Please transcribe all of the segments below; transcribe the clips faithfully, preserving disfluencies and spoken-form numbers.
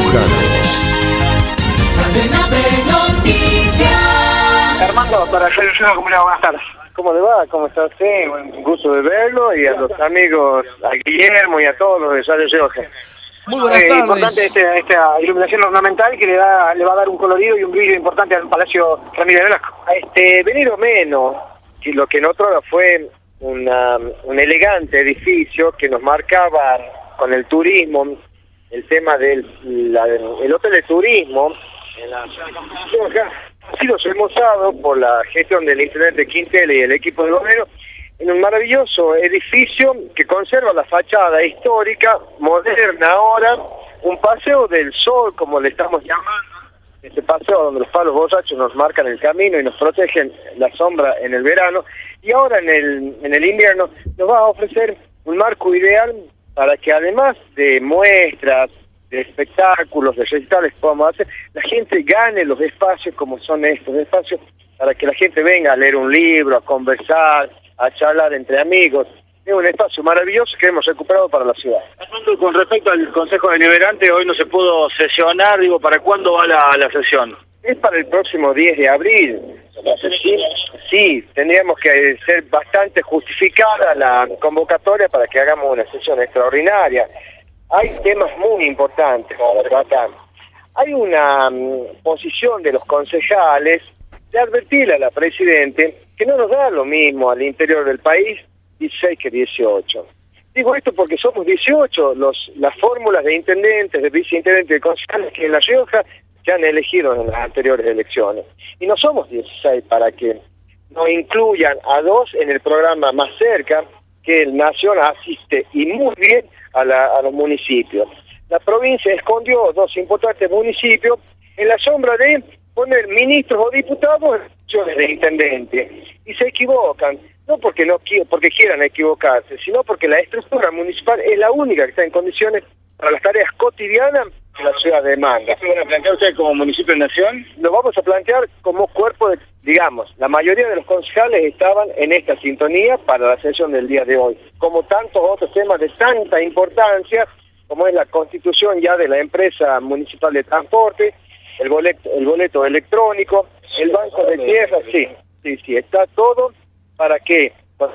Armando, para hacer el show, ¿cómo le va? Buenas tardes. ¿Cómo le va? ¿Cómo está usted? Un gusto de verlo, y a los amigos, a Guillermo y a todos los de Radio Rioja. Muy buenas eh, tardes. Importante este, esta iluminación ornamental que le da le va a dar un colorido y un brillo importante al Palacio Ramírez Velasco. Este, venido menos, que lo que en otra fue una, un elegante edificio que nos marcaba con el turismo, el tema del la, el hotel de turismo en la ciudad ha sido remozado por la gestión del intendente Quintela y el equipo de gobierno en un maravilloso edificio que conserva la fachada histórica, moderna ahora, un paseo del sol, como le estamos llamando, este paseo donde los palos borrachos nos marcan el camino y nos protegen la sombra en el verano, y ahora en el, en el invierno nos va a ofrecer un marco ideal para que, además de muestras, de espectáculos, de recitales que podamos hacer, la gente gane los espacios como son estos espacios, para que la gente venga a leer un libro, a conversar, a charlar entre amigos. Es un espacio maravilloso que hemos recuperado para la ciudad. Armando, con respecto al Consejo Deliberante, hoy no se pudo sesionar, digo, ¿para cuándo va la, la sesión? Es para el próximo diez de abril. Sí, sí, tendríamos que ser bastante justificada la convocatoria para que hagamos una sesión extraordinaria. Hay temas muy importantes para tratar. Hay una um, posición de los concejales de advertirle a la Presidente que no nos da lo mismo al interior del país dieciséis que dieciocho. Digo esto porque somos dieciocho los las fórmulas de intendentes, de viceintendentes, de concejales que en La Rioja se han elegido en las anteriores elecciones. Y no somos dieciséis para que nos incluyan a dos en el programa más cerca, que el Nación asiste y muy bien a, la, a los municipios. La provincia escondió dos importantes municipios en la sombra de poner ministros o diputados en funciones de intendente, y se equivocan, no porque no porque quieran equivocarse, sino porque la estructura municipal es la única que está en condiciones para las tareas cotidianas que la ciudad demanda. ¿Qué van a plantear ustedes como municipio de nación? Lo vamos a plantear como cuerpo de, digamos, la mayoría de los concejales estaban en esta sintonía para la sesión del día de hoy, como tantos otros temas de tanta importancia, como es la constitución ya de la empresa municipal de transporte, el boleto, el boleto electrónico, el banco de tierras, sí, sí, sí, está todo para que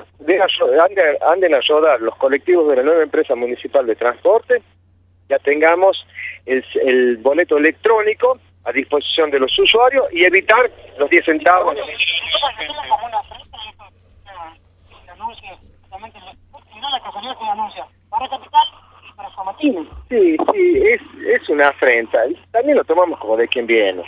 anden, anden a rodar los colectivos de la nueva empresa municipal de transporte, ya tengamos el, el boleto electrónico a disposición de los usuarios y evitar los diez centavos. Sí, sí, es, es una afrenta. También lo tomamos como de quien viene.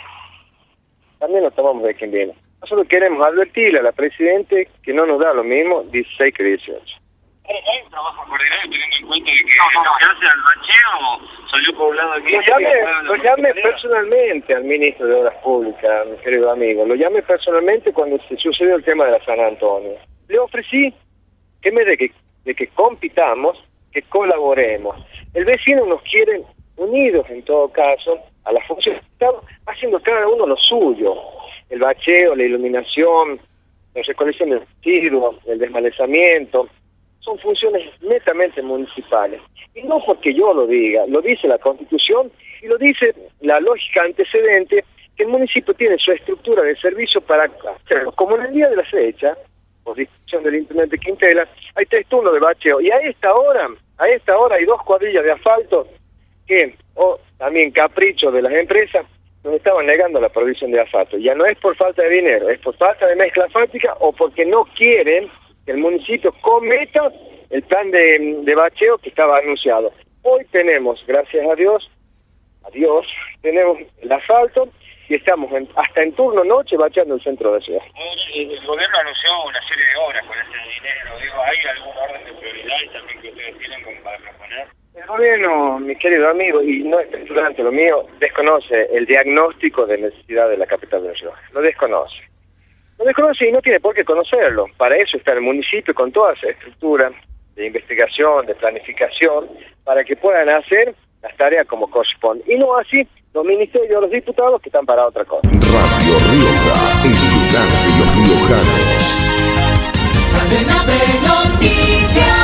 También lo tomamos de quien viene. Nosotros queremos advertirle a la Presidente que no nos da lo mismo dieciséis que dieciocho. ¿Hay un trabajo coordinado teniendo en cuenta de que no, no, se hace al bacheo salió poblado aquí? Lo llame, lo llame personalmente al ministro de Obras Públicas, mi querido amigo. Lo llamé personalmente cuando se sucedió el tema de la San Antonio. Le ofrecí que en vez de que, de que compitamos, que colaboremos. El vecino nos quiere unidos, en todo caso, a la función. Estamos haciendo cada uno lo suyo. El bacheo, la iluminación, la recolección de residuos, el desmalezamiento, son funciones netamente municipales. Y no porque yo lo diga, lo dice la Constitución y lo dice la lógica antecedente, que el municipio tiene su estructura de servicio para hacerlo. Como en el día de la fecha, por discusión del intendente Quintela, hay tres turnos de bacheo. Y a esta hora, a esta hora hay dos cuadrillas de asfalto que, o oh, también capricho de las empresas, nos estaban negando la provisión de asfalto. Ya no es por falta de dinero, es por falta de mezcla asfáltica o porque no quieren que el municipio cometa el plan de, de bacheo que estaba anunciado. Hoy tenemos, gracias a Dios, a Dios, tenemos el asfalto y estamos en, hasta en turno noche bacheando el centro de la ciudad. El gobierno anunció una serie de obras con ese dinero. Digo, ¿hay algún orden de prioridades también que ustedes tienen como para proponer? El gobierno, mi querido amigo, y no es durante lo mío, desconoce el diagnóstico de necesidad de la capital de la ciudad. Lo desconoce. Lo desconoce y no tiene por qué conocerlo. Para eso está el municipio con toda esa estructura de investigación, de planificación, para que puedan hacer las tareas como corresponde. Y no así los ministerios, los diputados que están para otra cosa. Radio Rioja, el lugar de los riojanos. Cadena de noticias.